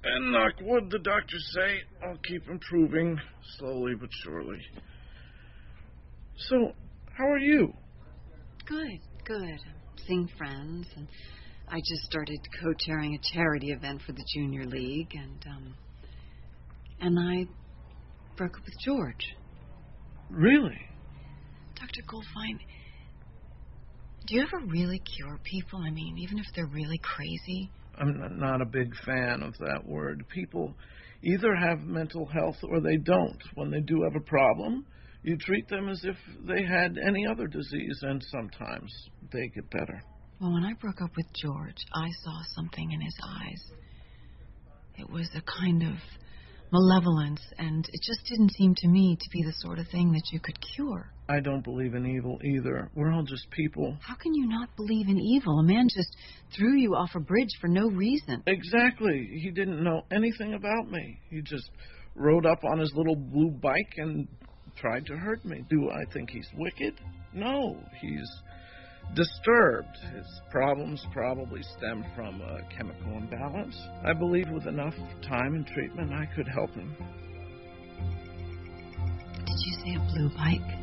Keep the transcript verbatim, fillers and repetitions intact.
And knock wood, the doctors say. I'll keep improving, slowly but surely. So, how are you? Good, good. I'm seeing friends, and I just started co-chairing a charity event for the Junior League, and, um, and I broke up with George. Really? Doctor Goldfine, do you ever really cure people? I mean, even if they're really crazy? I'm not a big fan of that word. People either have mental health or they don't. When they do have a problem, you treat them as if they had any other disease, and sometimes they get better. Well, when I broke up with George, I saw something in his eyes. It was a kind of malevolence, and it just didn't seem to me to be the sort of thing that you could cure. I don't believe in evil either. We're all just people. How can you not believe in evil? A man just threw you off a bridge for no reason. Exactly. He didn't know anything about me. He just rode up on his little blue bike and tried to hurt me. Do I think he's wicked? No, he's disturbed. His problems probably stem from a chemical imbalance. I believe with enough time and treatment, I could help him. Did you say a blue bike?